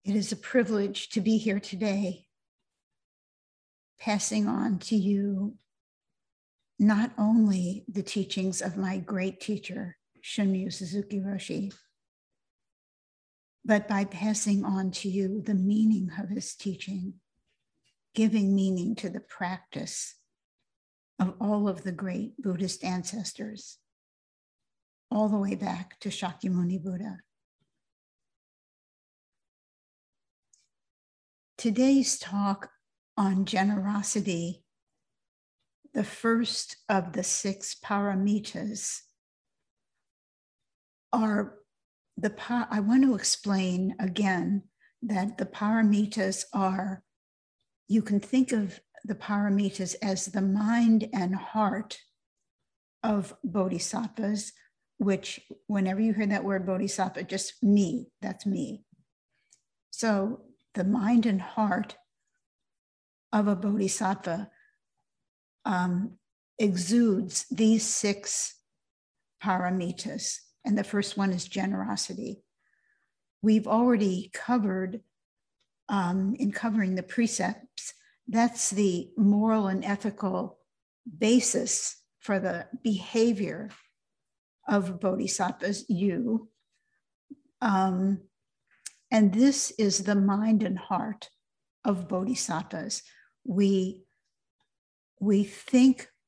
It is a privilege to be here today, passing on to you not only the teachings of my great teacher, Shunryu Suzuki Roshi, but by passing on to you the meaning of his teaching, giving meaning to the practice of all of the great Buddhist ancestors, all the way back to Shakyamuni Buddha. Today's talk on generosity, the first of the 6 paramitas, I want to explain again that the paramitas are, you can think of the paramitas as the mind and heart of bodhisattvas, which whenever you hear that word bodhisattva, just me, that's me. So the mind and heart of a bodhisattva exudes these 6 paramitas. And the first one is generosity. We've already covered, in covering the precepts, that's the moral and ethical basis for the behavior of bodhisattvas, you. And this is the mind and heart of bodhisattvas. We think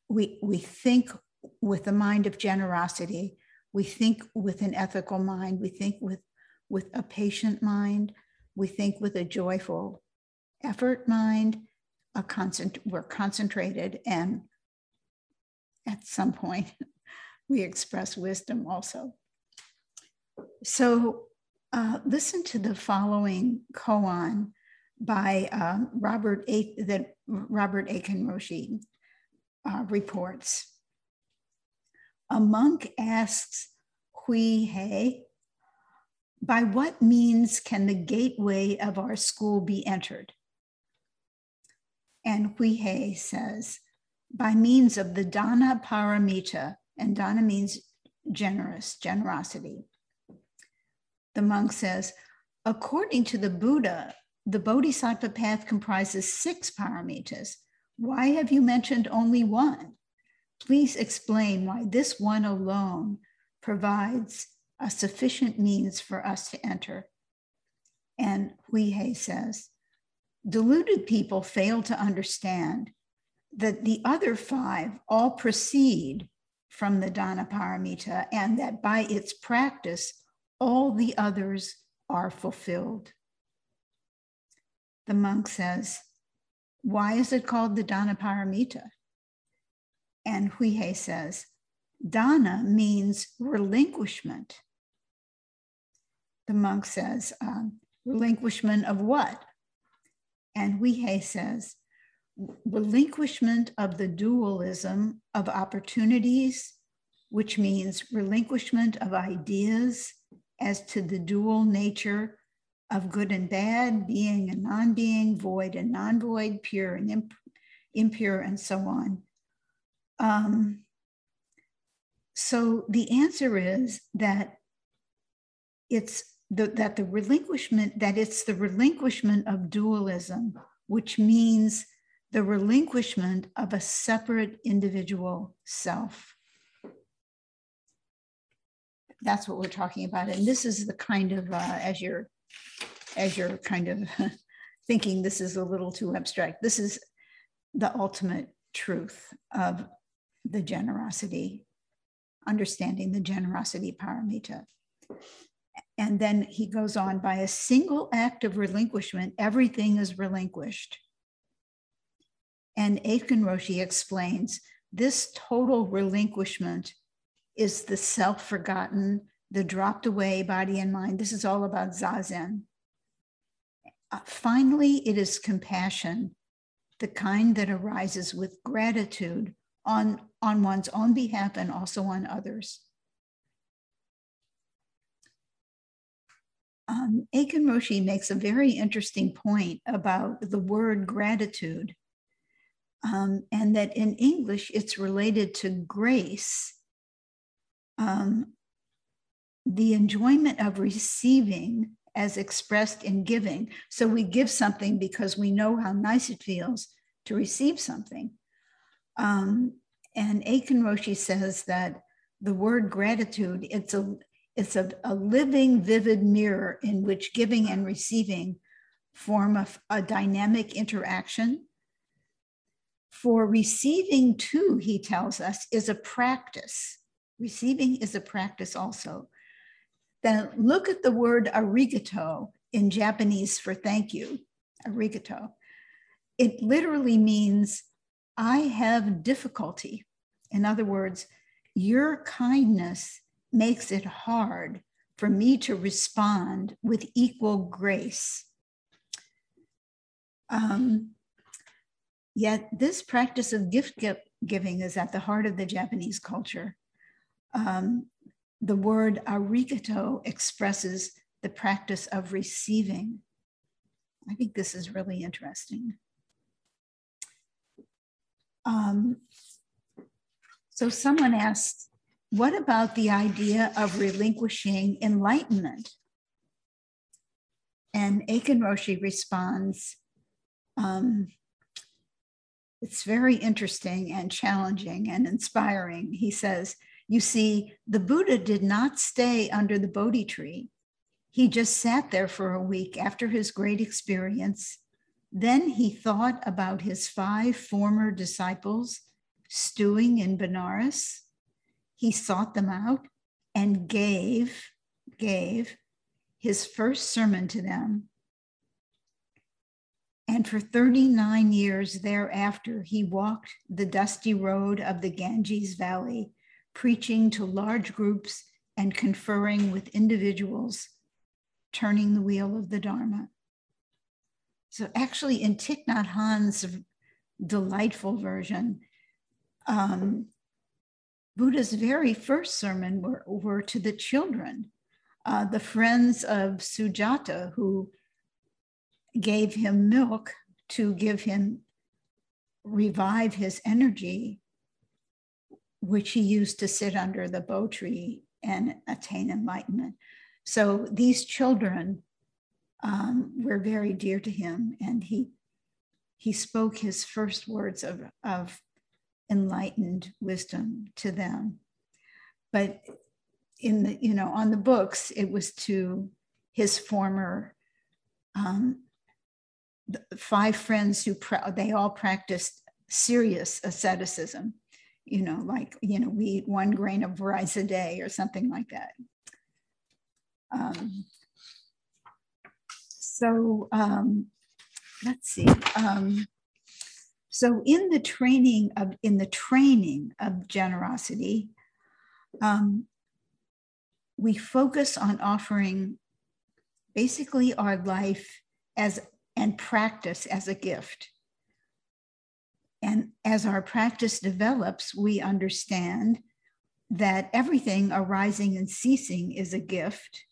with the mind of generosity. We think with an ethical mind. We think with a patient mind. We think with a joyful effort mind. We're concentrated, and at some point we express wisdom also. So listen to the following koan by Robert Aiken Roshi reports. A monk asks Hui He, by what means can the gateway of our school be entered? And Hui He says, by means of the dana paramita, and dana means generosity. The monk says, according to the Buddha, the bodhisattva path comprises 6 paramitas. Why have you mentioned only one? Please explain why this one alone provides a sufficient means for us to enter. And Hui He says, deluded people fail to understand that the other 5 all proceed from the dana paramita, and that by its practice, all the others are fulfilled. The monk says, why is it called the dana paramita? And Hui He says, dana means relinquishment. The monk says, relinquishment of what? And Hui He says, relinquishment of the dualism of opportunities, which means relinquishment of ideas as to the dual nature of good and bad, being and non-being, void and non-void, pure and impure, and so on. So the answer is that it's the relinquishment of dualism, which means the relinquishment of a separate individual self. That's what we're talking about. And this is the kind of, as you're kind of thinking this is a little too abstract, this is the ultimate truth of the generosity, understanding the generosity paramita. And then he goes on, by a single act of relinquishment, everything is relinquished. And Aiken Roshi explains, this total relinquishment is the self-forgotten, the dropped away body and mind. This is all about Zazen. Finally, it is compassion, the kind that arises with gratitude on one's own behalf and also on others. Aiken Roshi makes a very interesting point about the word gratitude, and that in English it's related to grace, the enjoyment of receiving as expressed in giving. So we give something because we know how nice it feels to receive something. And Aiken Roshi says that the word gratitude, it's a living, vivid mirror in which giving and receiving form a dynamic interaction. For receiving too, he tells us, is a practice. Receiving is a practice also. Then look at the word arigato in Japanese for thank you, arigato. It literally means I have difficulty. In other words, your kindness makes it hard for me to respond with equal grace. Yet this practice of gift giving is at the heart of the Japanese culture. The word arigato expresses the practice of receiving. I think this is really interesting. So someone asked, what about the idea of relinquishing enlightenment? And Aiken Roshi responds, it's very interesting and challenging and inspiring. He says, you see, the Buddha did not stay under the Bodhi tree. He just sat there for a week after his great experience. Then he thought about his 5 former disciples stewing in Benares. He sought them out and gave his first sermon to them. And for 39 years thereafter, he walked the dusty road of the Ganges Valley, preaching to large groups and conferring with individuals, turning the wheel of the Dharma. So actually in Thich Nhat Hanh's delightful version, Buddha's very first sermon were to the children, the friends of Sujata, who gave him milk to revive his energy, which he used to sit under the Bo tree and attain enlightenment. So these children were very dear to him, and he spoke his first words of enlightened wisdom to them. But in the, on the books, it was to his former 5 friends who they all practiced serious asceticism, like, we eat 1 grain of rice a day or something like that. Let's see. So in the training of generosity, we focus on offering basically our life and practice as a gift. And as our practice develops, we understand that everything arising and ceasing is a gift.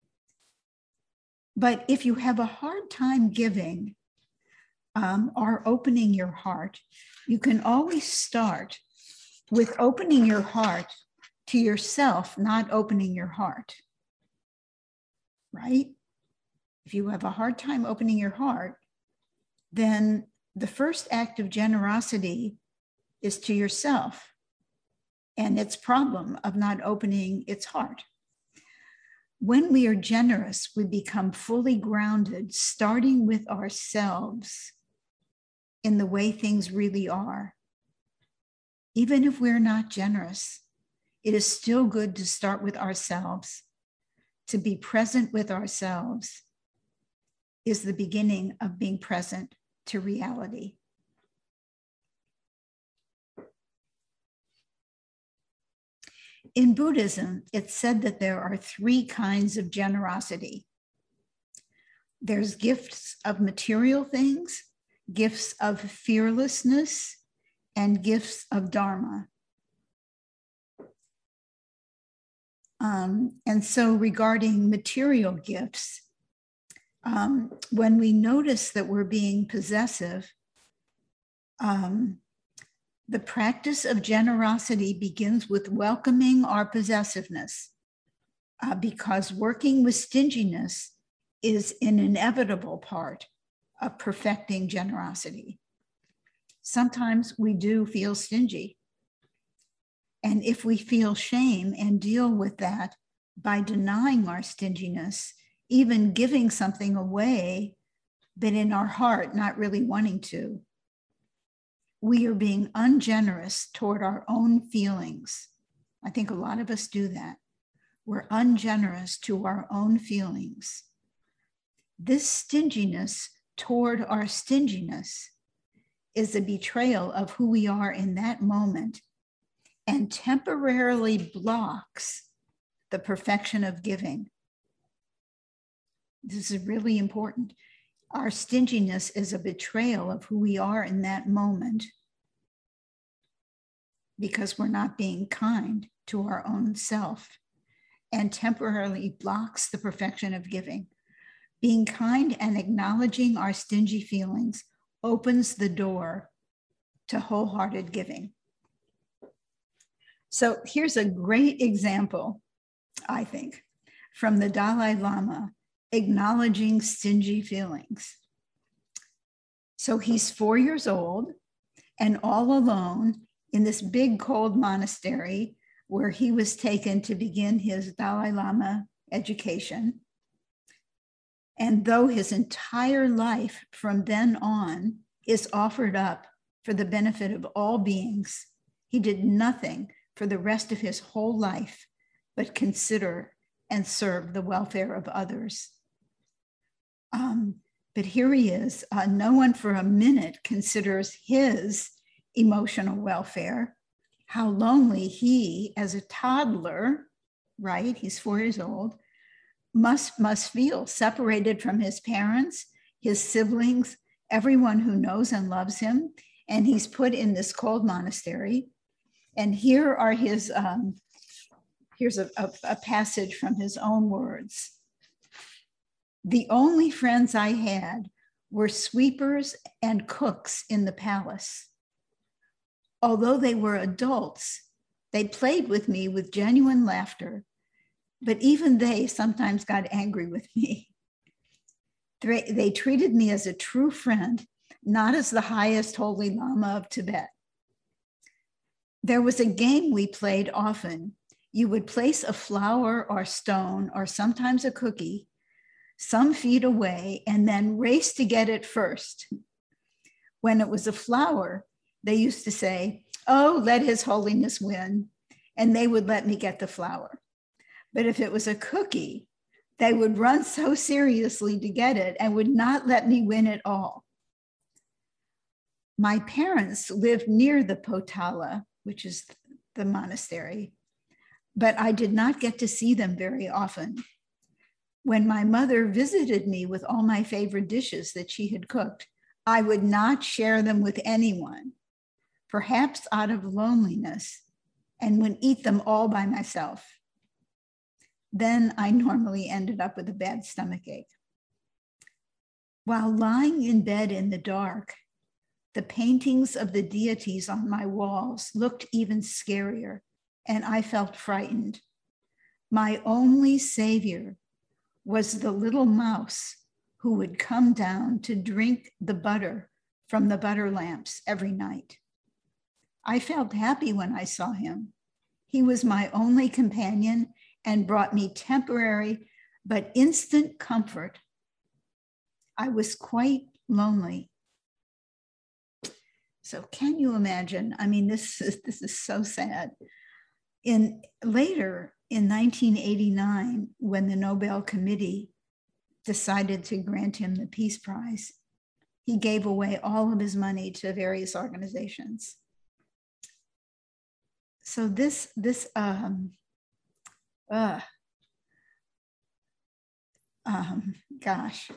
But if you have a hard time giving or opening your heart, you can always start with opening your heart to yourself, not opening your heart, right? If you have a hard time opening your heart, then the first act of generosity is to yourself and its problem of not opening its heart. When we are generous, we become fully grounded, starting with ourselves in the way things really are. Even if we're not generous, it is still good to start with ourselves. To be present with ourselves is the beginning of being present to reality. In Buddhism, it's said that there are 3 kinds of generosity. There's gifts of material things, gifts of fearlessness, and gifts of Dharma. And so regarding material gifts, when we notice that we're being possessive, the practice of generosity begins with welcoming our possessiveness, because working with stinginess is an inevitable part of perfecting generosity. Sometimes we do feel stingy. And if we feel shame and deal with that by denying our stinginess, even giving something away, but in our heart not really wanting to, we are being ungenerous toward our own feelings. I think a lot of us do that. We're ungenerous to our own feelings. This stinginess toward our stinginess is a betrayal of who we are in that moment and temporarily blocks the perfection of giving. This is really important. Our stinginess is a betrayal of who we are in that moment because we're not being kind to our own self, and temporarily blocks the perfection of giving. Being kind and acknowledging our stingy feelings opens the door to wholehearted giving. So here's a great example, I think, from the Dalai Lama acknowledging stingy feelings. So he's 4 years old and all alone in this big cold monastery where he was taken to begin his Dalai Lama education. And though his entire life from then on is offered up for the benefit of all beings, he did nothing for the rest of his whole life but consider and serve the welfare of others. But here he is, no one for a minute considers his emotional welfare, how lonely he, as a toddler, right, he's 4 years old, must feel separated from his parents, his siblings, everyone who knows and loves him. And he's put in this cold monastery. And here are his, here's a passage from his own words. The only friends I had were sweepers and cooks in the palace. Although they were adults, they played with me with genuine laughter, but even they sometimes got angry with me. They treated me as a true friend, not as the highest holy Lama of Tibet. There was a game we played often. You would place a flower or stone or sometimes a cookie some feet away and then race to get it first. When it was a flower, they used to say, "Oh, let His Holiness win," and they would let me get the flower. But if it was a cookie, they would run so seriously to get it and would not let me win at all. My parents lived near the Potala, which is the monastery, but I did not get to see them very often. When my mother visited me with all my favorite dishes that she had cooked, I would not share them with anyone, perhaps out of loneliness, and would eat them all by myself. Then I normally ended up with a bad stomachache. While lying in bed in the dark, the paintings of the deities on my walls looked even scarier, and I felt frightened. My only savior was the little mouse who would come down to drink the butter from the butter lamps every night. I felt happy when I saw him. He was my only companion and brought me temporary but instant comfort. I was quite lonely. So can you imagine? I mean, this is so sad. Later in 1989, when the Nobel Committee decided to grant him the Peace Prize, he gave away all of his money to various organizations. So gosh.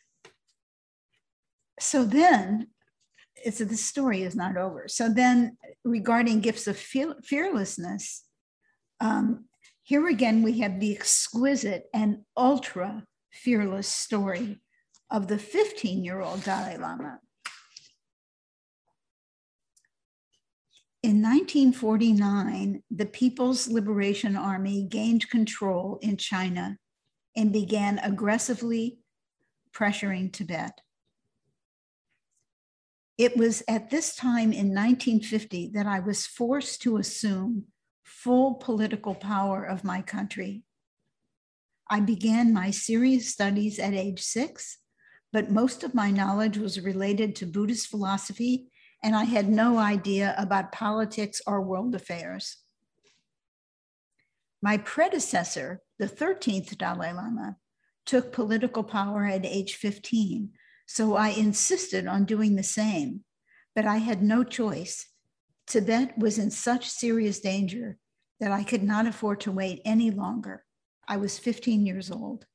So then, the story is not over. So then, regarding gifts of fearlessness, here again, we have the exquisite and ultra fearless story of the 15-year-old Dalai Lama. In 1949, the People's Liberation Army gained control in China and began aggressively pressuring Tibet. It was at this time in 1950 that I was forced to assume full political power of my country. I began my serious studies at age 6, but most of my knowledge was related to Buddhist philosophy, and I had no idea about politics or world affairs. My predecessor, the 13th Dalai Lama, took political power at age 15, so I insisted on doing the same, but I had no choice. Tibet was in such serious danger that I could not afford to wait any longer. I was 15 years old.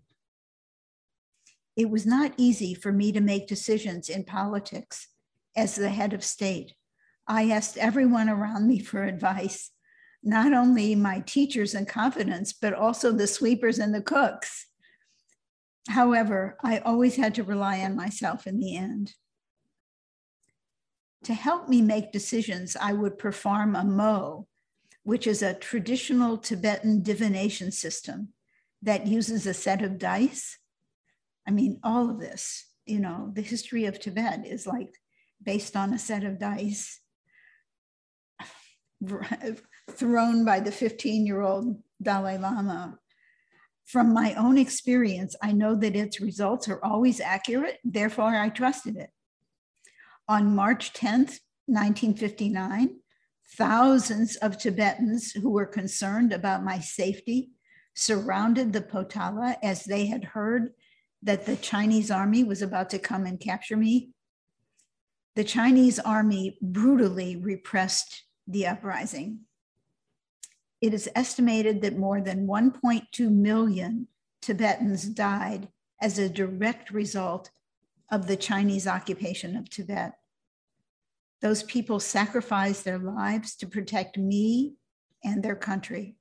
It was not easy for me to make decisions in politics as the head of state. I asked everyone around me for advice, not only my teachers and confidants, but also the sweepers and the cooks. However, I always had to rely on myself in the end. To help me make decisions, I would perform a mo, which is a traditional Tibetan divination system that uses a set of dice. I mean, all of this, the history of Tibet is like based on a set of dice thrown by the 15-year-old Dalai Lama. From my own experience, I know that its results are always accurate, therefore I trusted it. On March 10th, 1959, thousands of Tibetans who were concerned about my safety surrounded the Potala as they had heard that the Chinese army was about to come and capture me. The Chinese army brutally repressed the uprising. It is estimated that more than 1.2 million Tibetans died as a direct result of the Chinese occupation of Tibet. Those people sacrificed their lives to protect me and their country.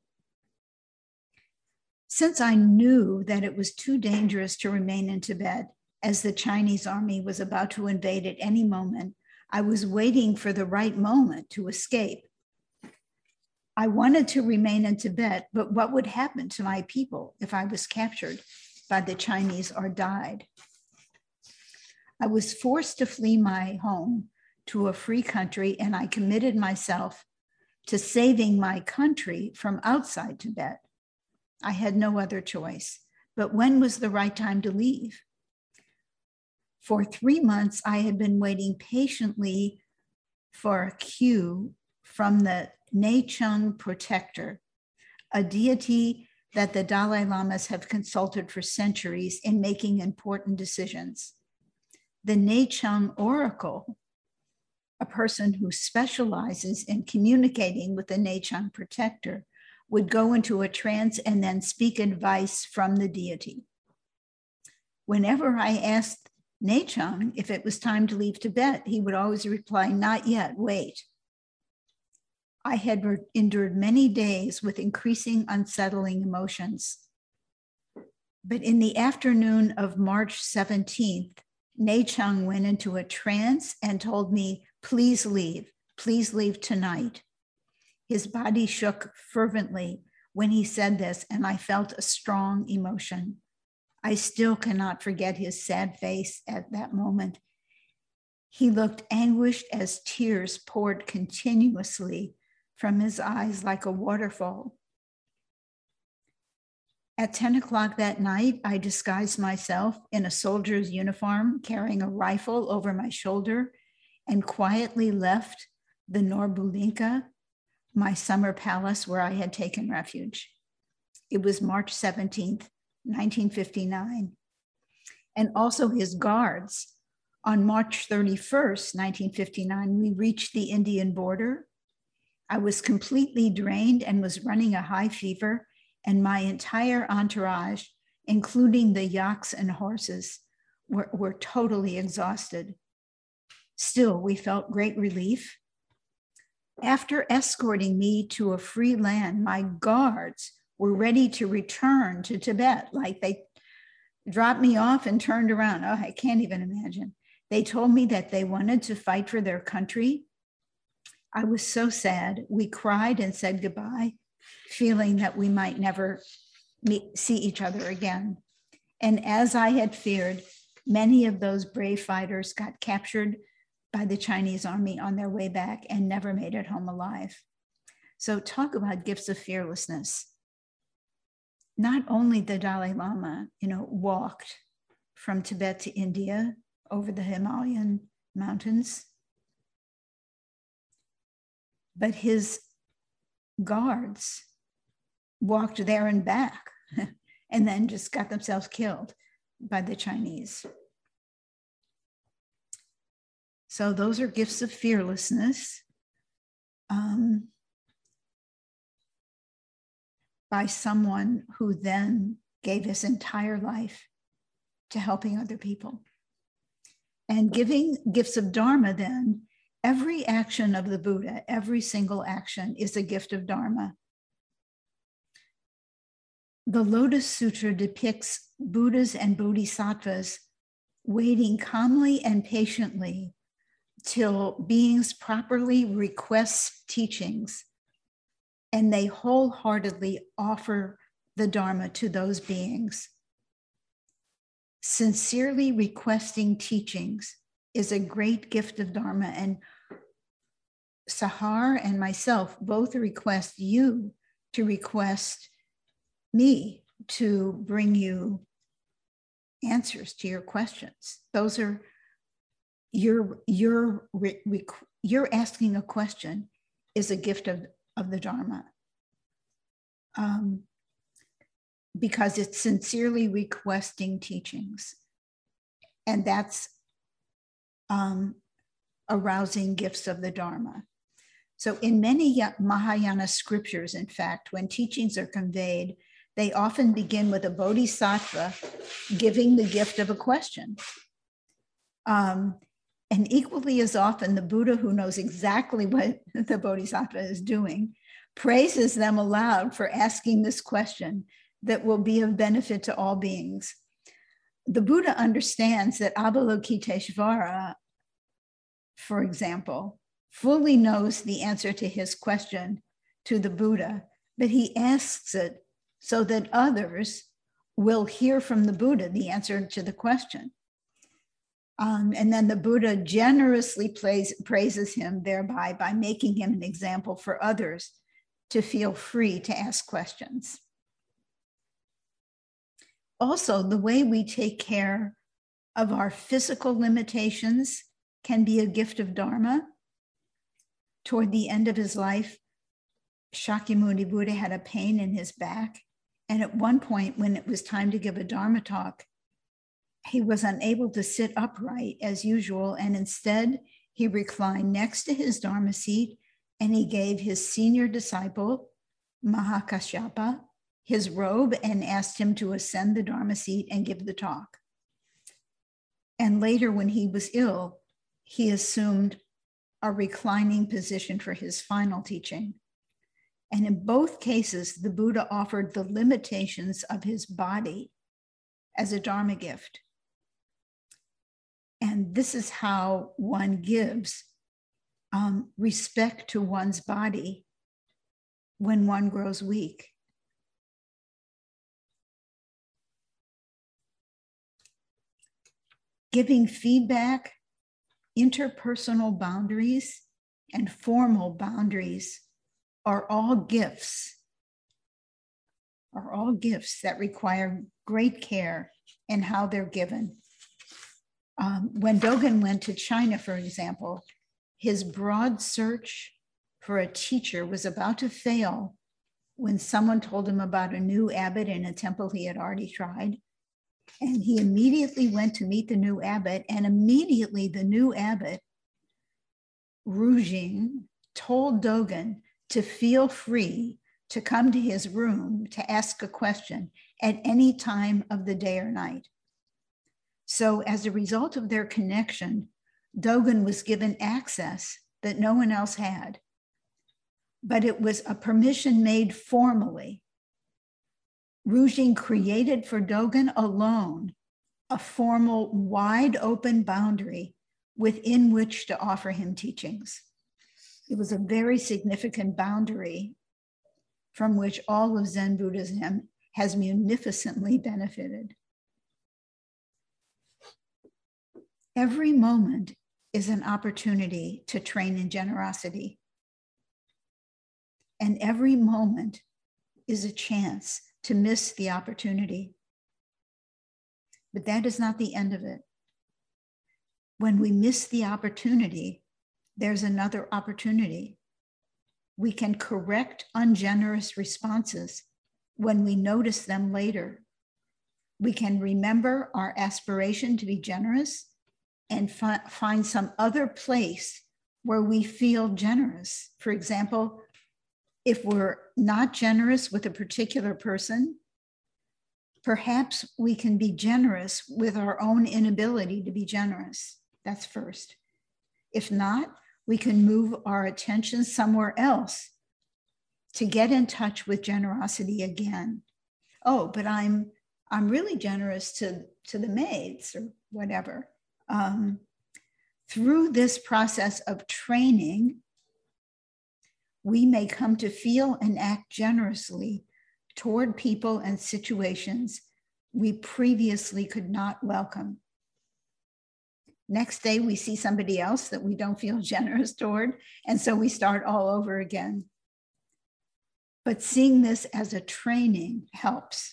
Since I knew that it was too dangerous to remain in Tibet, as the Chinese army was about to invade at any moment, I was waiting for the right moment to escape. I wanted to remain in Tibet, but what would happen to my people if I was captured by the Chinese or died? I was forced to flee my home to a free country, and I committed myself to saving my country from outside Tibet. I had no other choice, but when was the right time to leave? For 3 months, I had been waiting patiently for a cue from the Nechung Protector, a deity that the Dalai Lamas have consulted for centuries in making important decisions. The Nechung Oracle, a person who specializes in communicating with the Nechung Protector, would go into a trance and then speak advice from the deity. Whenever I asked Nechung if it was time to leave Tibet, he would always reply, "Not yet, wait." I had endured many days with increasing unsettling emotions. But in the afternoon of March 17th, Nechung went into a trance and told me, please leave tonight." His body shook fervently when he said this, and I felt a strong emotion. I still cannot forget his sad face at that moment. He looked anguished as tears poured continuously from his eyes like a waterfall. At 10 o'clock that night, I disguised myself in a soldier's uniform, carrying a rifle over my shoulder, and quietly left the Norbulinka, my summer palace where I had taken refuge. It was March 17th, 1959. And also his guards. On March 31st, 1959, we reached the Indian border. I was completely drained and was running a high fever, and my entire entourage, including the yaks and horses, were totally exhausted. Still, we felt great relief. After escorting me to a free land, my guards were ready to return to Tibet. Like they dropped me off and turned around. Oh, I can't even imagine. They told me that they wanted to fight for their country. I was so sad. We cried and said goodbye, feeling that we might never see each other again. And as I had feared, many of those brave fighters got captured by the Chinese army on their way back and never made it home alive. So talk about gifts of fearlessness. Not only the Dalai Lama, walked from Tibet to India over the Himalayan mountains, but his guards walked there and back and then just got themselves killed by the Chinese. So those are gifts of fearlessness by someone who then gave his entire life to helping other people. And giving gifts of Dharma then, every action of the Buddha, every single action is a gift of Dharma. The Lotus Sutra depicts Buddhas and Bodhisattvas waiting calmly and patiently till beings properly request teachings, and they wholeheartedly offer the Dharma to those beings. Sincerely requesting teachings is a great gift of Dharma, and Sahar and myself both request you to request me to bring you answers to your questions. Those are you're asking a question is a gift of the Dharma, because it's sincerely requesting teachings, and that's arousing gifts of the Dharma. So in many Mahayana scriptures, in fact, when teachings are conveyed, they often begin with a bodhisattva giving the gift of a question. And equally as often, the Buddha, who knows exactly what the bodhisattva is doing, praises them aloud for asking this question that will be of benefit to all beings. The Buddha understands that Avalokiteshvara, for example, fully knows the answer to his question to the Buddha, but he asks it so that others will hear from the Buddha the answer to the question. And then the Buddha generously praises him thereby by making him an example for others to feel free to ask questions. Also, the way we take care of our physical limitations can be a gift of Dharma. Toward the end of his life, Shakyamuni Buddha had a pain in his back. And at one point, when it was time to give a Dharma talk, he was unable to sit upright as usual. And instead, he reclined next to his Dharma seat, and he gave his senior disciple, Mahakashyapa, his robe and asked him to ascend the Dharma seat and give the talk. And later, when he was ill, he assumed a reclining position for his final teaching. And in both cases, the Buddha offered the limitations of his body as a Dharma gift. And this is how one gives respect to one's body when one grows weak. Giving feedback, interpersonal boundaries, and formal boundaries are all gifts that require great care in how they're given. When Dogen went to China, for example, his broad search for a teacher was about to fail when someone told him about a new abbot in a temple he had already tried. And he immediately went to meet the new abbot, and immediately the new abbot, Rujing, told Dogen to feel free to come to his room to ask a question at any time of the day or night. So as a result of their connection, Dogen was given access that no one else had. But it was a permission made formally. Rujing created for Dogen alone a formal, wide open boundary within which to offer him teachings. It was a very significant boundary from which all of Zen Buddhism has munificently benefited. Every moment is an opportunity to train in generosity. And every moment is a chance to miss the opportunity. But that is not the end of it. When we miss the opportunity, there's another opportunity. We can correct ungenerous responses when we notice them later. We can remember our aspiration to be generous and find some other place where we feel generous. For example, if we're not generous with a particular person, perhaps we can be generous with our own inability to be generous. That's first. If not, we can move our attention somewhere else to get in touch with generosity again. Oh, but I'm really generous to the maids or whatever. Through this process of training, we may come to feel and act generously toward people and situations we previously could not welcome. Next day, we see somebody else that we don't feel generous toward, and so we start all over again. But seeing this as a training helps.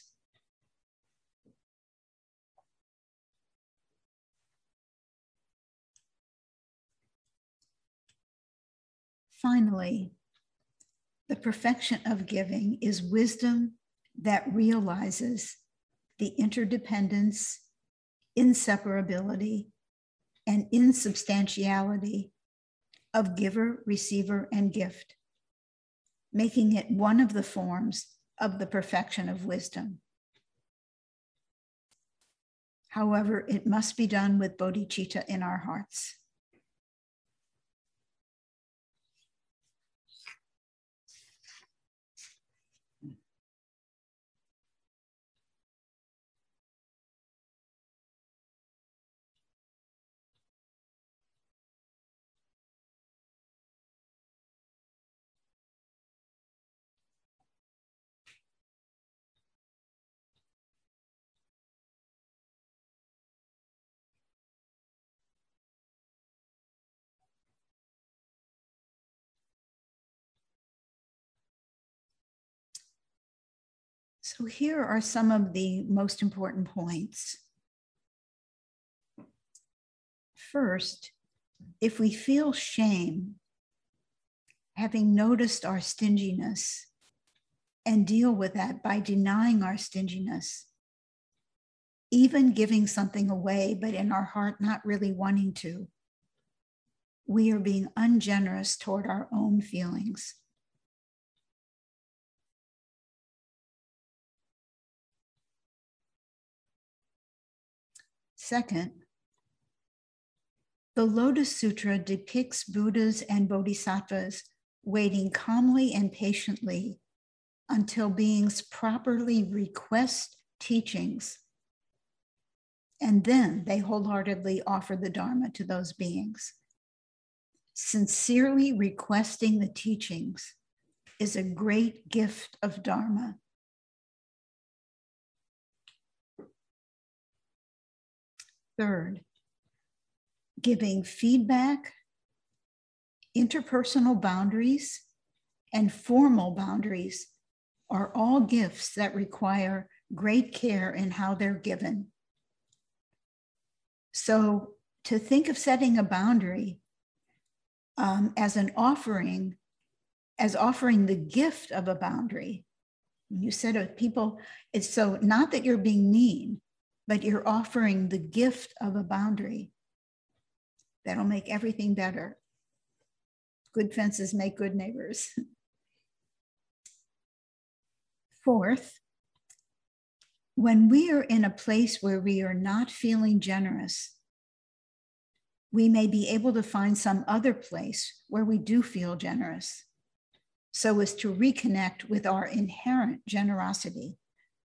Finally, the perfection of giving is wisdom that realizes the interdependence, inseparability, and insubstantiality of giver, receiver, and gift, making it one of the forms of the perfection of wisdom. However, it must be done with bodhicitta in our hearts. So here are some of the most important points. First, if we feel shame, having noticed our stinginess, and deal with that by denying our stinginess, even giving something away, but in our heart not really wanting to, we are being ungenerous toward our own feelings. Second, the Lotus Sutra depicts Buddhas and Bodhisattvas waiting calmly and patiently until beings properly request teachings, and then they wholeheartedly offer the Dharma to those beings. Sincerely requesting the teachings is a great gift of Dharma. Third, giving feedback, interpersonal boundaries, and formal boundaries are all gifts that require great care in how they're given. So to think of setting a boundary as an offering, as offering the gift of a boundary. You said of people, it's so not that you're being mean, but you're offering the gift of a boundary. That'll make everything better. Good fences make good neighbors. Fourth, when we are in a place where we are not feeling generous, we may be able to find some other place where we do feel generous, so as to reconnect with our inherent generosity.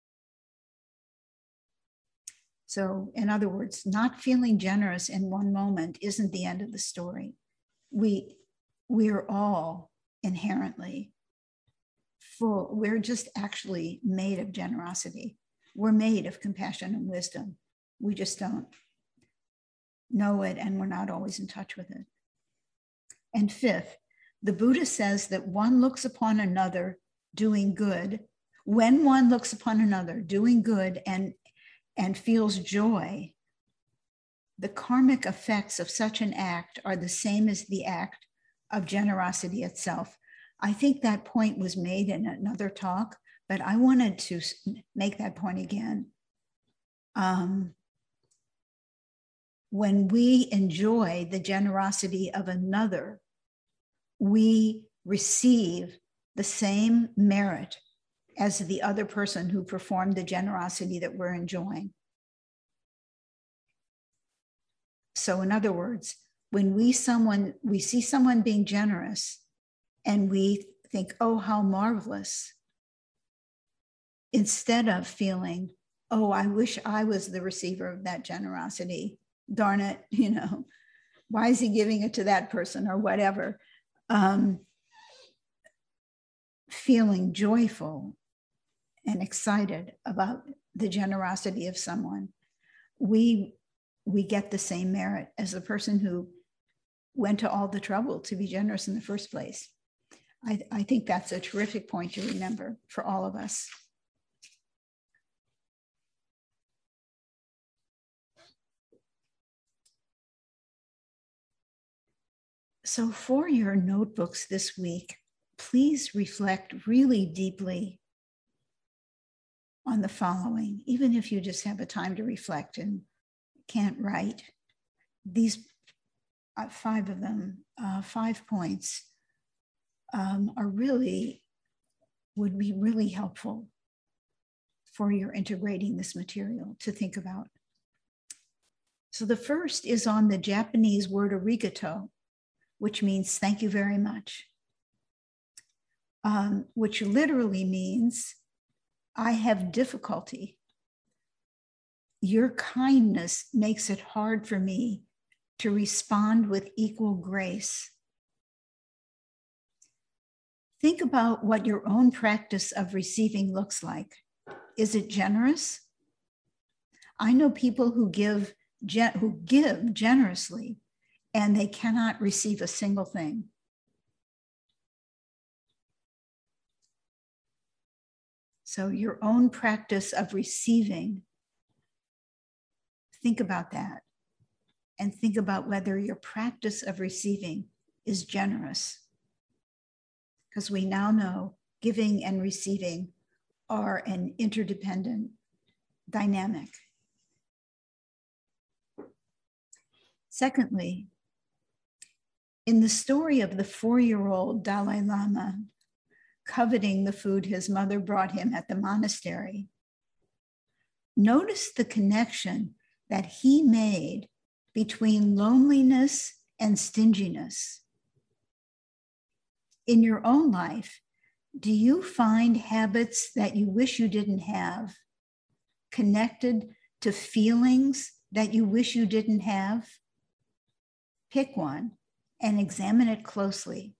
So, in other words, not feeling generous in one moment isn't the end of the story. We are all inherently full. We're just actually made of generosity. We're made of compassion and wisdom. We just don't know it, and we're not always in touch with it. And fifth, the Buddha says that one looks upon another doing good. When one looks upon another doing good and feels joy, the karmic effects of such an act are the same as the act of generosity itself. I think that point was made in another talk, but I wanted to make that point again. When we enjoy the generosity of another, we receive the same merit as the other person who performed the generosity that we're enjoying. So in other words, when we see someone being generous and we think, oh, how marvelous, instead of feeling, oh, I wish I was the receiver of that generosity, darn it, why is he giving it to that person or whatever? Feeling joyful and excited about the generosity of someone, we get the same merit as the person who went to all the trouble to be generous in the first place. I think that's a terrific point to remember for all of us. So for your notebooks this week, please reflect really deeply on the following, even if you just have a time to reflect and can't write. These 5 of them, 5 points, would be really helpful for your integrating this material to think about. So the first is on the Japanese word arigato, which means thank you very much, which literally means I have difficulty. Your kindness makes it hard for me to respond with equal grace. Think about what your own practice of receiving looks like. Is it generous? I know people who give generously and they cannot receive a single thing. So your own practice of receiving, think about that and think about whether your practice of receiving is generous. Because we now know giving and receiving are an interdependent dynamic. Secondly, in the story of the 4-year-old Dalai Lama coveting the food his mother brought him at the monastery, notice the connection that he made between loneliness and stinginess. In your own life, do you find habits that you wish you didn't have connected to feelings that you wish you didn't have? Pick one and examine it closely.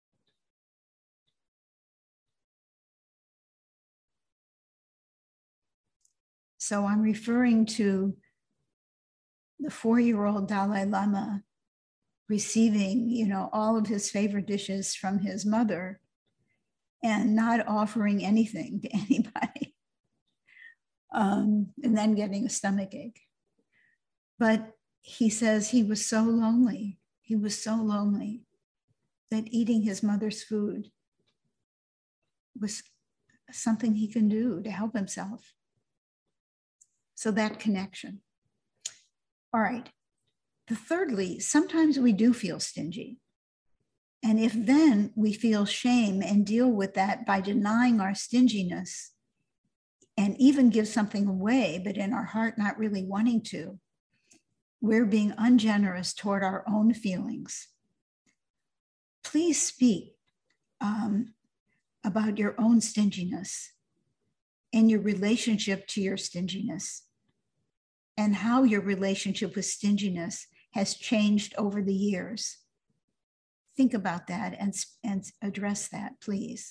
So I'm referring to the 4-year-old Dalai Lama receiving, all of his favorite dishes from his mother and not offering anything to anybody, and then getting a stomachache. But he says he was so lonely. He was so lonely that eating his mother's food was something he can do to help himself. So that connection. All right. Thirdly, sometimes we do feel stingy. And if then we feel shame and deal with that by denying our stinginess and even give something away, but in our heart not really wanting to, we're being ungenerous toward our own feelings. Please speak about your own stinginess and your relationship to your stinginess and how your relationship with stinginess has changed over the years. Think about that and address that, please.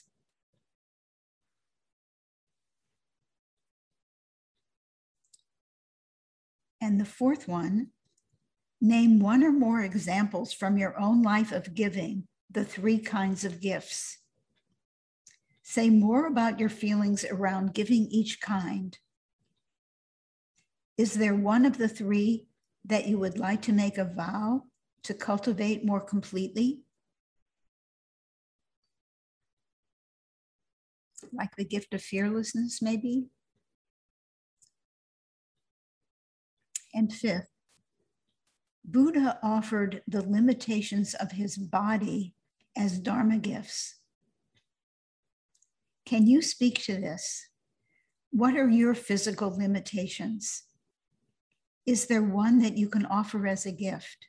And the fourth one Name one or more examples from your own life of giving the 3 kinds of gifts. Say more about your feelings around giving each kind. Is there one of the 3 that you would like to make a vow to cultivate more completely? Like the gift of fearlessness, maybe? And 5th, Buddha offered the limitations of his body as Dharma gifts. Can you speak to this? What are your physical limitations? Is there one that you can offer as a gift?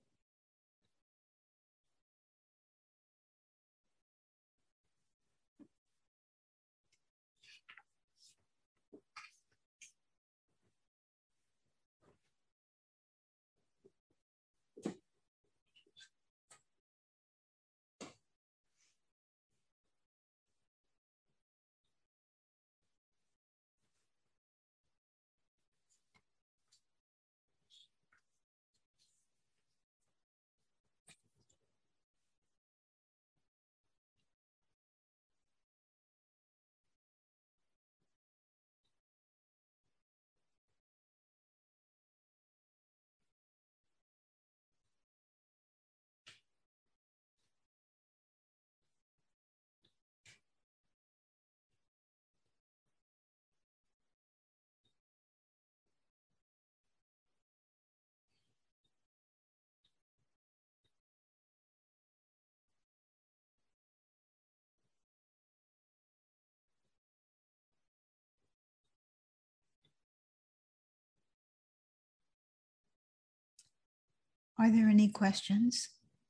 Are there any questions?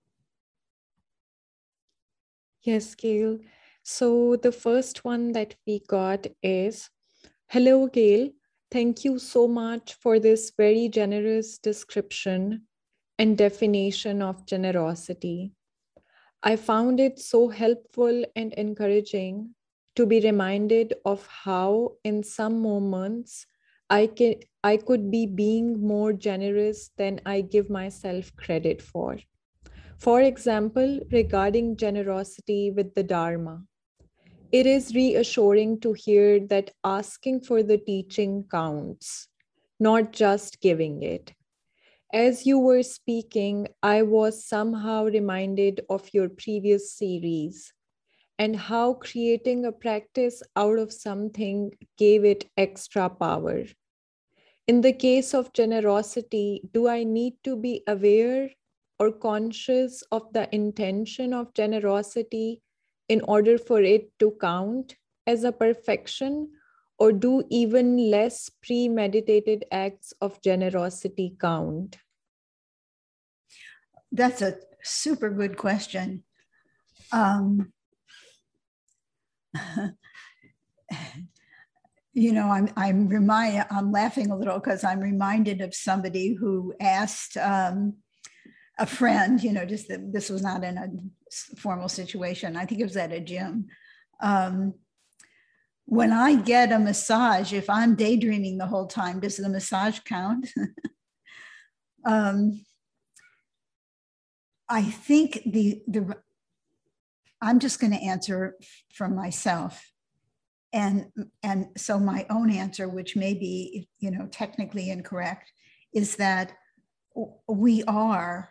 Yes, Gail. So the first one that we got is, hello, Gail. Thank you so much for this very generous description and definition of generosity. I found it so helpful and encouraging to be reminded of how in some moments I could be being more generous than I give myself credit for. For example, regarding generosity with the Dharma, it is reassuring to hear that asking for the teaching counts, not just giving it. As you were speaking, I was somehow reminded of your previous series and how creating a practice out of something gave it extra power. In the case of generosity, do I need to be aware or conscious of the intention of generosity in order for it to count as a perfection, or do even less premeditated acts of generosity count? That's a super good question. You know, I'm laughing a little because I'm reminded of somebody who asked a friend, you know, just that this was not in a formal situation. I think it was at a gym. When I get a massage, if I'm daydreaming the whole time, does the massage count? I think I'm just going to answer from myself. And so my own answer, which may be, you know, technically incorrect, is that we are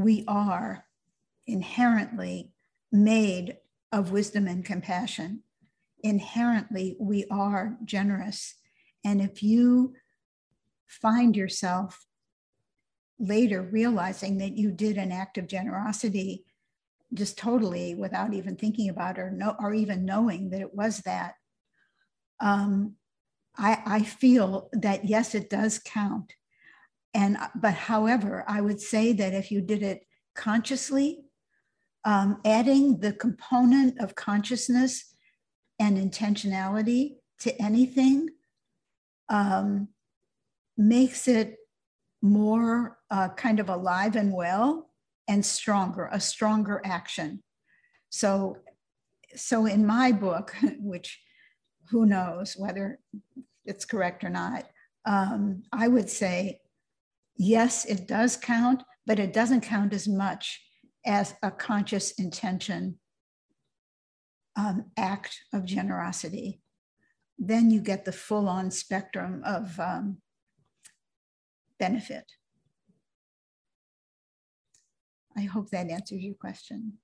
inherently made of wisdom and compassion. Inherently, we are generous. And if you find yourself later realizing that you did an act of generosity just totally without even thinking about it or even knowing that it was that, I feel that yes, it does count. But however, I would say that if you did it consciously, adding the component of consciousness and intentionality to anything makes it more kind of alive and well and stronger, a stronger action. So in my book, which who knows whether it's correct or not, I would say yes, it does count, but it doesn't count as much as a conscious intention act of generosity. Then you get the full-on spectrum of benefit. I hope that answers your question.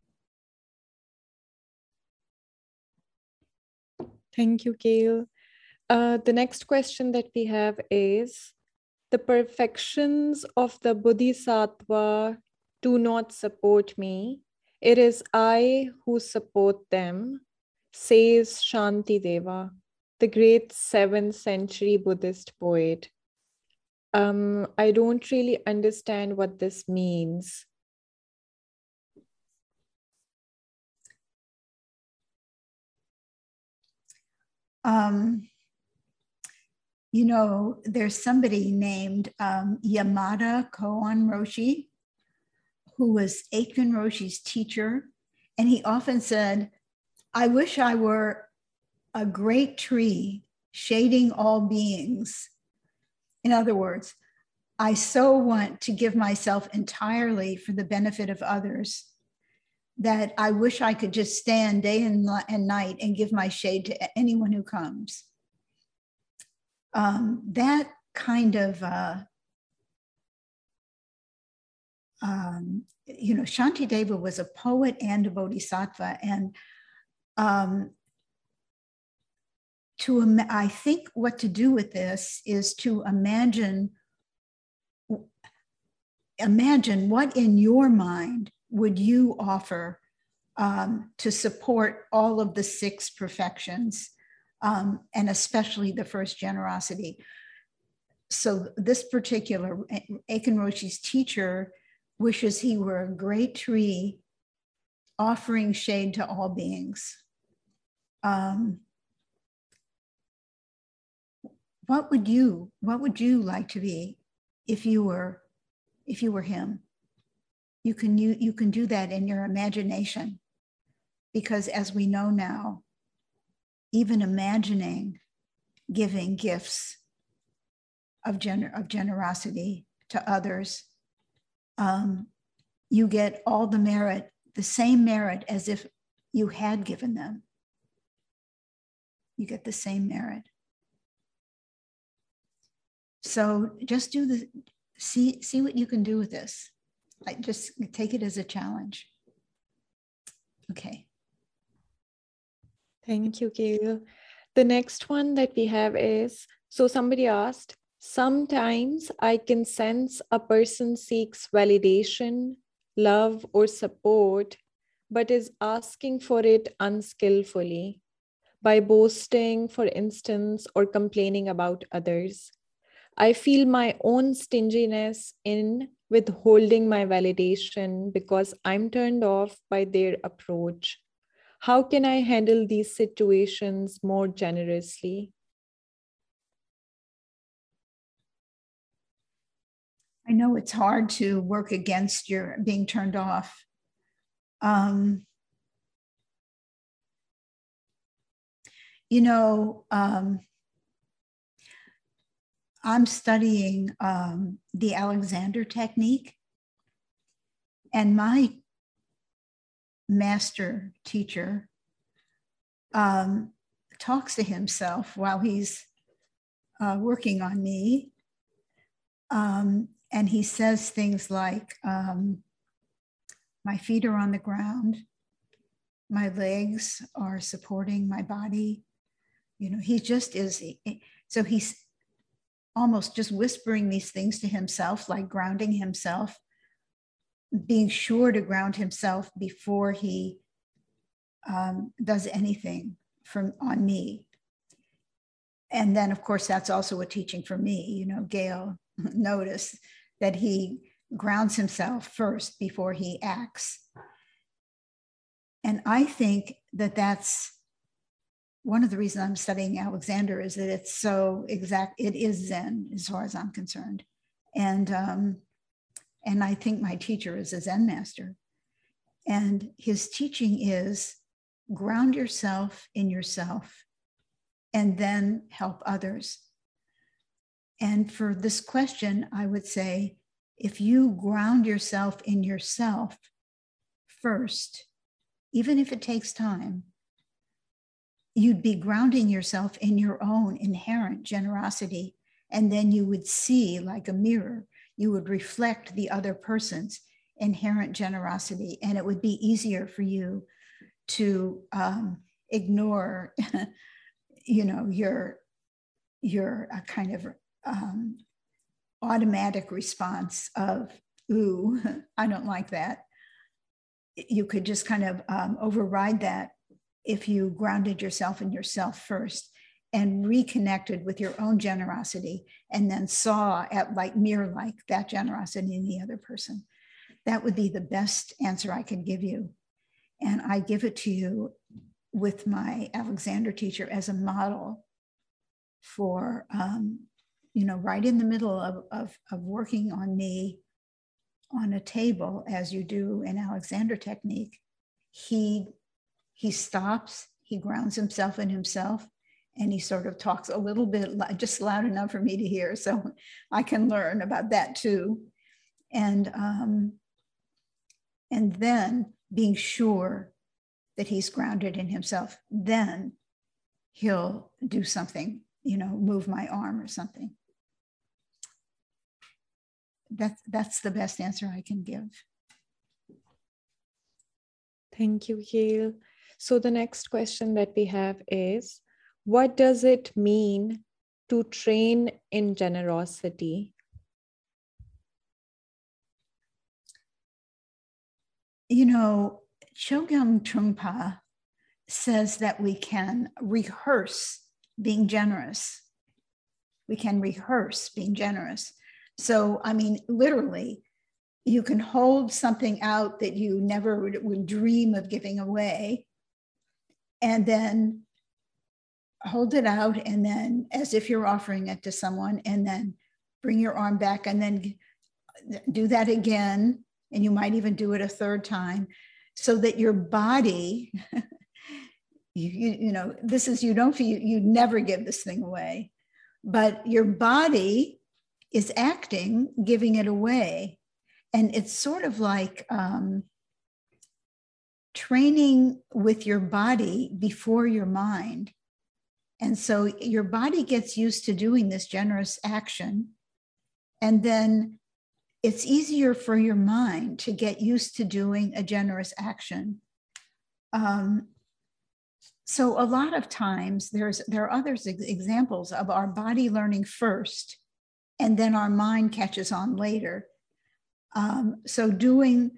Thank you, Gail. The next question that we have is, the perfections of the Bodhisattva do not support me. It is I who support them, says Shantideva, the great 7th century Buddhist poet. I don't really understand what this means. You know, there's somebody named Yamada Koan Roshi, who was Aitken Roshi's teacher. And he often said, I wish I were a great tree shading all beings. In other words, I so want to give myself entirely for the benefit of others that I wish I could just stand day and night and give my shade to anyone who comes. That kind of, you know, Shantideva was a poet and a bodhisattva. And I think what to do with this is to imagine what in your mind would you offer to support all of the 6 perfections, and especially the first, generosity. So this particular Aitken Roshi's teacher wishes he were a great tree offering shade to all beings. What would you like to be if you were him? You can do that in your imagination, because as we know now, even imagining giving gifts of generosity to others, you get all the merit, the same merit as if you had given them. You get the same merit. So just see what you can do with this. Just take it as a challenge. Okay. Thank you, Gail. The next one that we have is, so somebody asked, sometimes I can sense a person seeks validation, love, or support, but is asking for it unskillfully, by boasting, for instance, or complaining about others. I feel my own stinginess in withholding my validation because I'm turned off by their approach. How can I handle these situations more generously? I know it's hard to work against your being turned off. You know, I'm studying the Alexander technique, and my master teacher talks to himself while he's working on me. And he says things like, my feet are on the ground, my legs are supporting my body. You know, he just is, so he's almost just whispering these things to himself, like grounding himself, being sure to ground himself before he does anything on me. And then, of course, that's also a teaching for me. You know, Gail, notice that he grounds himself first before he acts. And I think that that's one of the reasons I'm studying Alexander, is that it's so exact. It is Zen as far as I'm concerned. And I think my teacher is a Zen master. And his teaching is ground yourself in yourself and then help others. And for this question, I would say, if you ground yourself in yourself first, even if it takes time, you'd be grounding yourself in your own inherent generosity. And then you would see, like a mirror, you would reflect the other person's inherent generosity. And it would be easier for you to ignore, your kind of automatic response of, ooh, I don't like that. You could just kind of override that if you grounded yourself in yourself first and reconnected with your own generosity, and then saw at like mirror-like that generosity in the other person. That would be the best answer I could give you. And I give it to you with my Alexander teacher as a model for, right in the middle of working on me on a table, as you do in Alexander technique. He stops, he grounds himself in himself, and he sort of talks a little bit, just loud enough for me to hear, so I can learn about that too. And then being sure that he's grounded in himself, then he'll do something, move my arm or something. That's the best answer I can give. Thank you, Gail. So the next question that we have is, what does it mean to train in generosity? Chogyam Trungpa says that we can rehearse being generous. We can rehearse being generous. So, literally, you can hold something out that you never would dream of giving away, and then hold it out, and then as if you're offering it to someone, and then bring your arm back, and then do that again. And you might even do it a third time, so that your body, this is, you don't feel, you never give this thing away, but your body is acting, giving it away. And it's sort of like training with your body before your mind. And so your body gets used to doing this generous action. And then it's easier for your mind to get used to doing a generous action. So a lot of times there are other examples of our body learning first, and then our mind catches on later. So doing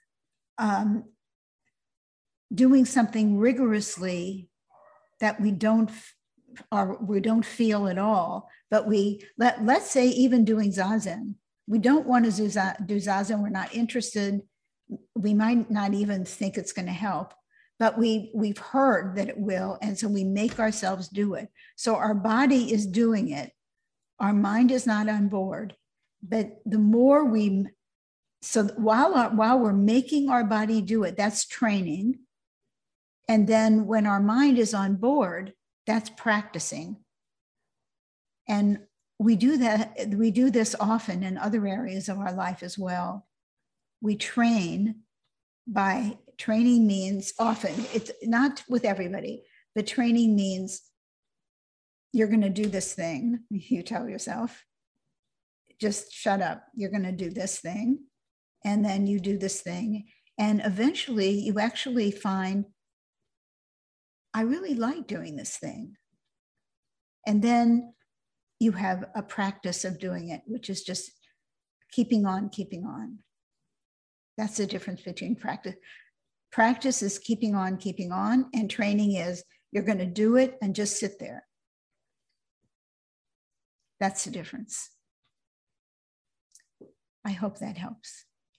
something rigorously that we don't feel at all, but let's say even doing zazen. We don't want to do zazen. We're not interested. We might not even think it's going to help, but we've heard that it will, and so we make ourselves do it. So our body is doing it. Our mind is not on board. But the more while we're making our body do it, that's training. And then when our mind is on board, that's practicing. And we do this often in other areas of our life as well. We train by, training means often, it's not with everybody, but training means you're going to do this thing. You tell yourself, just shut up. You're going to do this thing. And then you do this thing. And eventually you actually find, I really like doing this thing. And then you have a practice of doing it, which is just keeping on. That's the difference between practice. Practice is keeping on, and training is you're going to do it and just sit there. That's the difference. I hope that helps.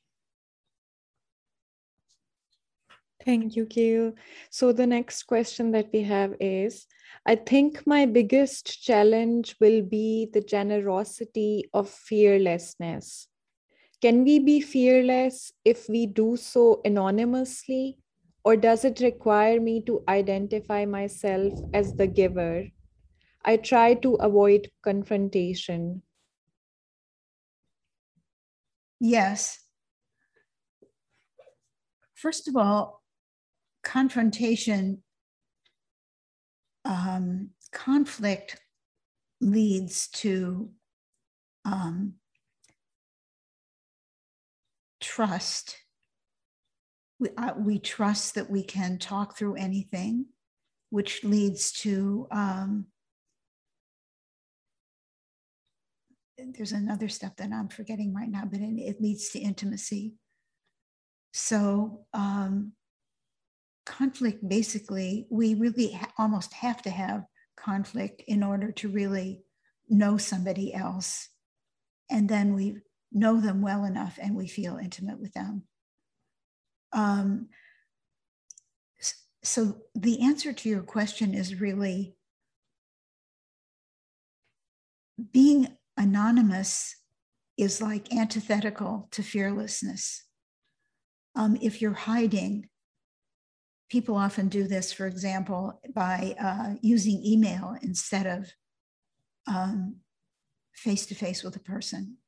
Thank you, Gail. So the next question that we have is, I think my biggest challenge will be the generosity of fearlessness. Can we be fearless if we do so anonymously, or does it require me to identify myself as the giver? I try to avoid confrontation. Yes. First of all, confrontation, conflict leads to trust. We trust that we can talk through anything, which leads to, there's another step that I'm forgetting right now, but it leads to intimacy. So conflict, basically, we really almost have to have conflict in order to really know somebody else. And then we know them well enough and we feel intimate with them. So the answer to your question is really being anonymous is like antithetical to fearlessness. If you're hiding, people often do this, for example, by using email instead of face-to-face with a person.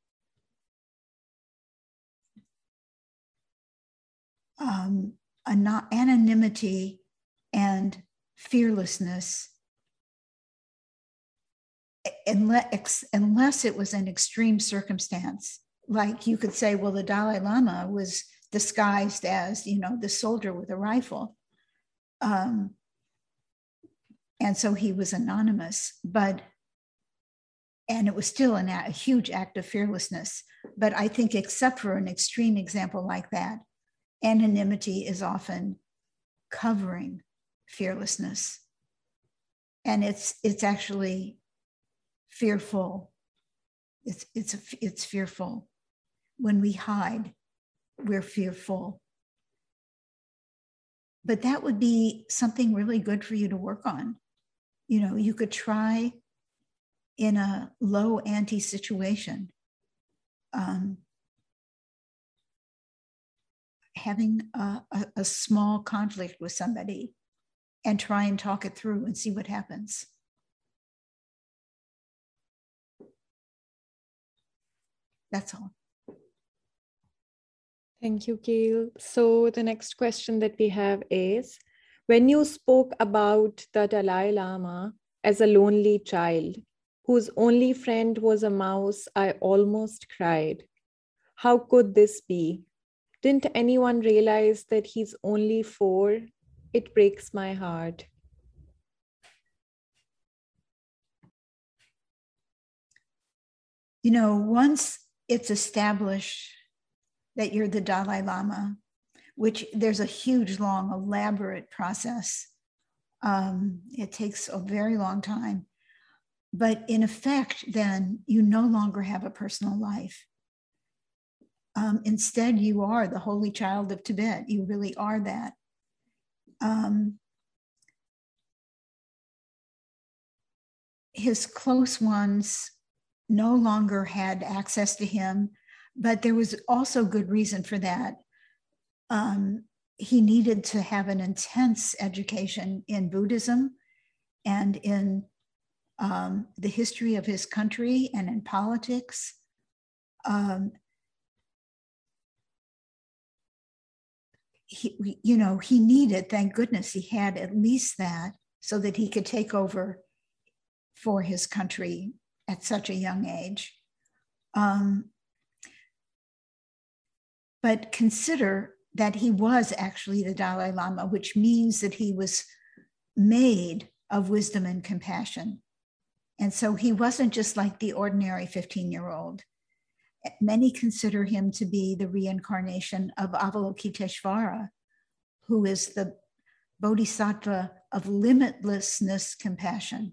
Anonymity and fearlessness, unless it was an extreme circumstance, like you could say, well, the Dalai Lama was disguised as, the soldier with a rifle. And so he was anonymous, and it was still a huge act of fearlessness. But I think except for an extreme example like that, anonymity is often covering fearlessness. And it's actually fearful. It's fearful. When we hide, we're fearful. But that would be something really good for you to work on. You could try in a low ante situation, having a small conflict with somebody and try and talk it through and see what happens. That's all. Thank you, Gail. So the next question that we have is, when you spoke about the Dalai Lama as a lonely child whose only friend was a mouse, I almost cried. How could this be? Didn't anyone realize that he's only 4? It breaks my heart. Once it's established that you're the Dalai Lama, which there's a huge, long, elaborate process. It takes a very long time. But in effect, then you no longer have a personal life. Instead, you are the holy child of Tibet. You really are that. His close ones no longer had access to him, but there was also good reason for that. He needed to have an intense education in Buddhism and in the history of his country and in politics. He needed, thank goodness he had at least that, so that he could take over for his country at such a young age. But consider that he was actually the Dalai Lama, which means that he was made of wisdom and compassion. And so he wasn't just like the ordinary 15-year-old. Many consider him to be the reincarnation of Avalokiteshvara, who is the bodhisattva of limitlessness compassion.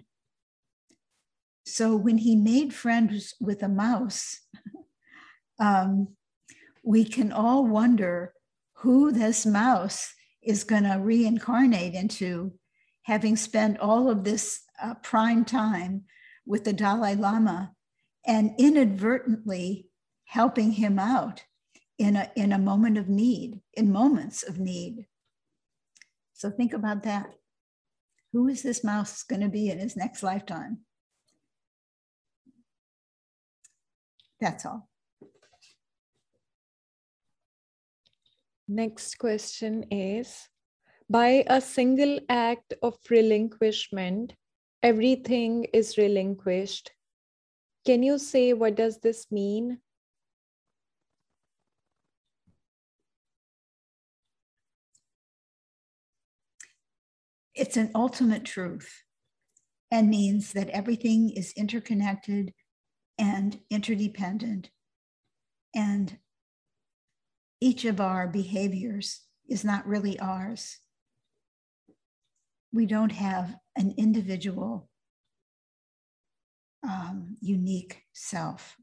So when he made friends with a mouse, we can all wonder who this mouse is going to reincarnate into, having spent all of this prime time with the Dalai Lama and inadvertently helping him out in a moment of need, in moments of need. So think about that. Who is this mouse going to be in his next lifetime? That's all. Next question is, by a single act of relinquishment, everything is relinquished. Can you say what does this mean? It's an ultimate truth and means that everything is interconnected and interdependent, and each of our behaviors is not really ours. We don't have an individual, unique self.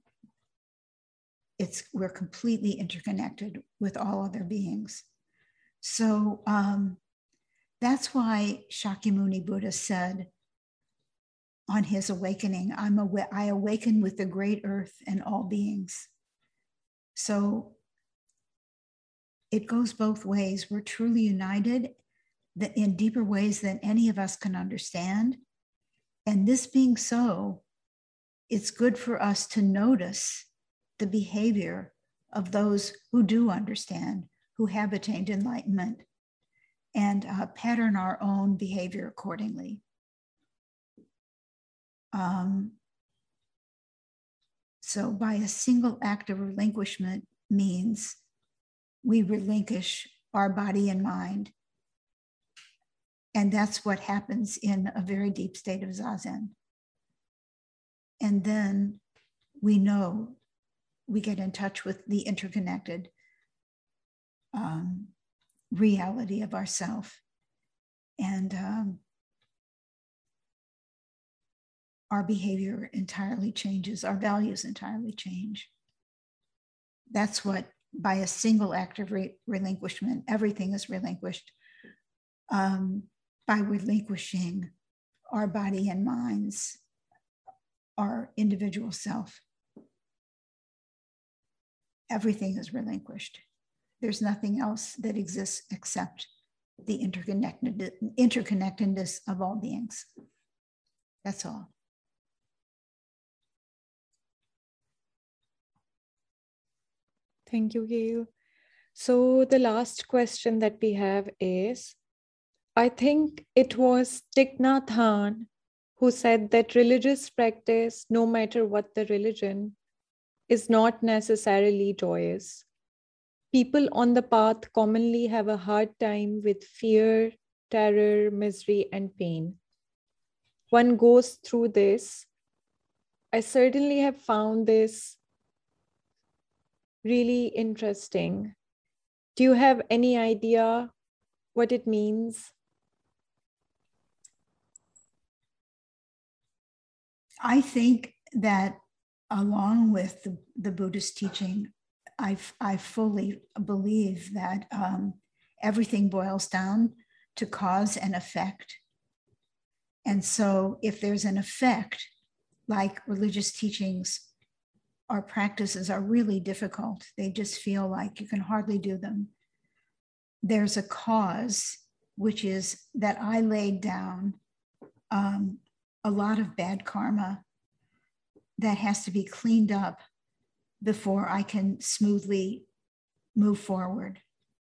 We're completely interconnected with all other beings. So that's why Shakyamuni Buddha said on his awakening, I awaken with the great earth and all beings. So it goes both ways. We're truly united in deeper ways than any of us can understand. And this being so, it's good for us to notice the behavior of those who do understand, who have attained enlightenment, and pattern our own behavior accordingly. So by a single act of relinquishment means we relinquish our body and mind. And that's what happens in a very deep state of Zazen. And then we know we get in touch with the interconnected reality of ourself. And our behavior entirely changes, our values entirely change. That's what, by a single act of relinquishment, everything is relinquished. By relinquishing our body and minds, our individual self, everything is relinquished. There's nothing else that exists except the interconnectedness of all beings. That's all. Thank you, Gail. So the last question that we have is, I think it was Thich Nhat Hanh who said that religious practice, no matter what the religion, is not necessarily joyous. People on the path commonly have a hard time with fear, terror, misery, and pain. One goes through this. I certainly have found this really interesting. Do you have any idea what it means? I think that along with the Buddhist teaching, I fully believe that everything boils down to cause and effect. And so if there's an effect, like religious teachings or practices are really difficult, they just feel like you can hardly do them. There's a cause, which is that I laid down a lot of bad karma that has to be cleaned up before I can smoothly move forward.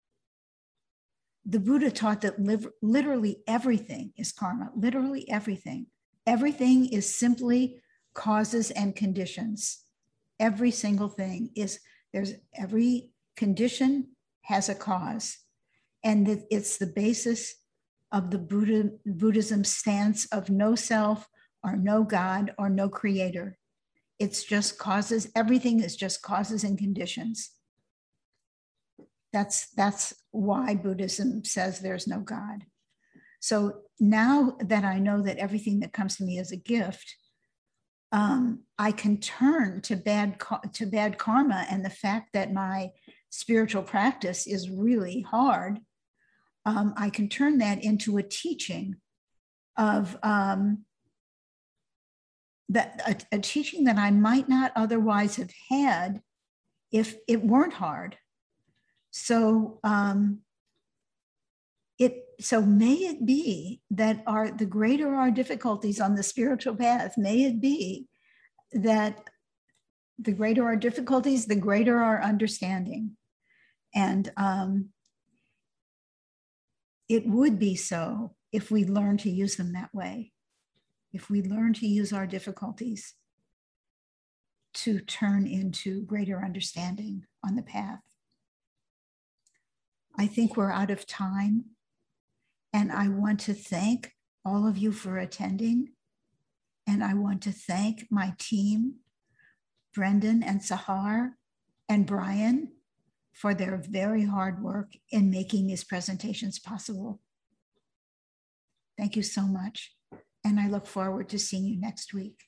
The Buddha taught that literally everything is karma, literally everything. Everything is simply causes and conditions. Every single thing is, every condition has a cause. And it's the basis of the Buddhism stance of no self or no God or no creator. It's just causes. Everything is just causes and conditions. That's why Buddhism says there's no God. So now that I know that everything that comes to me is a gift, I can turn to bad karma and the fact that my spiritual practice is really hard. I can turn that into a teaching of a teaching that I might not otherwise have had if it weren't hard. So so may it be that the greater our difficulties on the spiritual path, may it be that the greater our difficulties, the greater our understanding. And it would be so if we learn to use them that way, if we learn to use our difficulties to turn into greater understanding on the path. I think we're out of time, and I want to thank all of you for attending, and I want to thank my team, Brendan and Sahar and Brian, for their very hard work in making these presentations possible. Thank you so much, and I look forward to seeing you next week.